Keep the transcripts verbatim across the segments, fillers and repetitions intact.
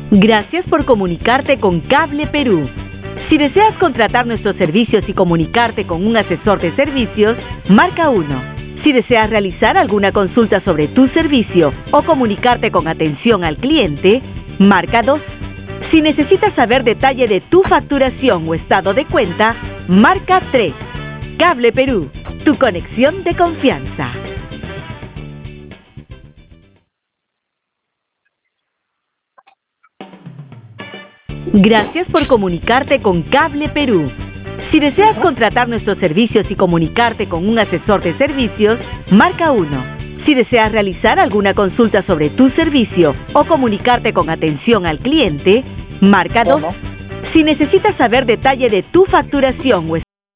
Gracias por comunicarte con Cable Perú. Si deseas contratar nuestros servicios y comunicarte con un asesor de servicios, marca uno. Si deseas realizar alguna consulta sobre tu servicio o comunicarte con atención al cliente, marca dos. Si necesitas saber detalle de tu facturación o estado de cuenta, marca tres. Cable Perú, tu conexión de confianza. Gracias por comunicarte con Cable Perú. Si deseas contratar nuestros servicios y comunicarte con un asesor de servicios, marca uno. Si deseas realizar alguna consulta sobre tu servicio o comunicarte con atención al cliente, marca dos. Si necesitas saber detalle de tu facturación o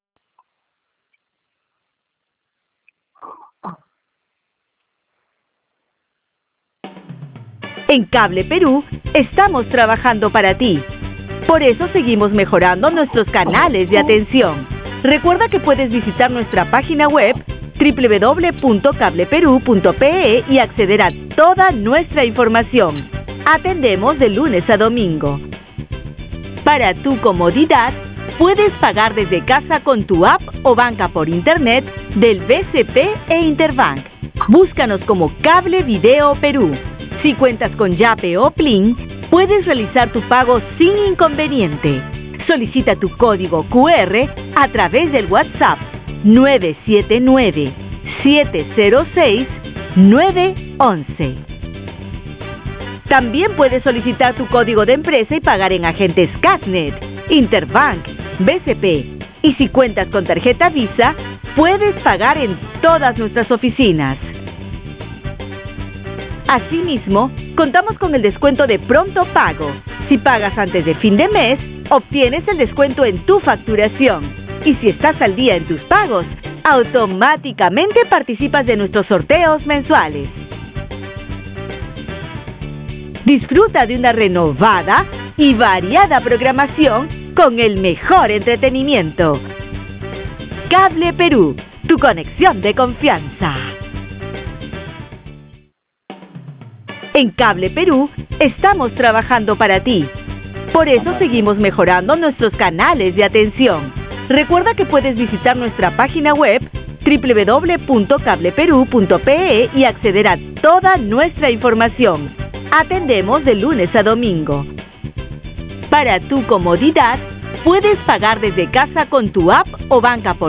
En Cable Perú estamos trabajando para ti. Por eso seguimos mejorando nuestros canales de atención. Recuerda que puedes visitar nuestra página web doble u doble u doble u punto cable perú punto pe e y acceder a toda nuestra información. Atendemos de lunes a domingo. Para tu comodidad, puedes pagar desde casa con tu app o banca por internet del B C P e Interbank. Búscanos como Cable Video Perú. Si cuentas con Yape o Plin, puedes realizar tu pago sin inconveniente. Solicita tu código cu erre a través del WhatsApp nueve siete nueve, siete cero seis, nueve once. También puedes solicitar tu código de empresa y pagar en agentes Casnet, Interbank, B C P. Y si cuentas con tarjeta Visa, puedes pagar en todas nuestras oficinas. Asimismo, contamos con el descuento de pronto pago. Si pagas antes de fin de mes, obtienes el descuento en tu facturación. Y si estás al día en tus pagos, automáticamente participas de nuestros sorteos mensuales. Disfruta de una renovada y variada programación con el mejor entretenimiento. Cable Perú, tu conexión de confianza. En Cable Perú estamos trabajando para ti. Por eso seguimos mejorando nuestros canales de atención. Recuerda que puedes visitar nuestra página web doble u doble u doble u punto cable perú punto pe e y acceder a toda nuestra información. Atendemos de lunes a domingo. Para tu comodidad, puedes pagar desde casa con tu app o banca por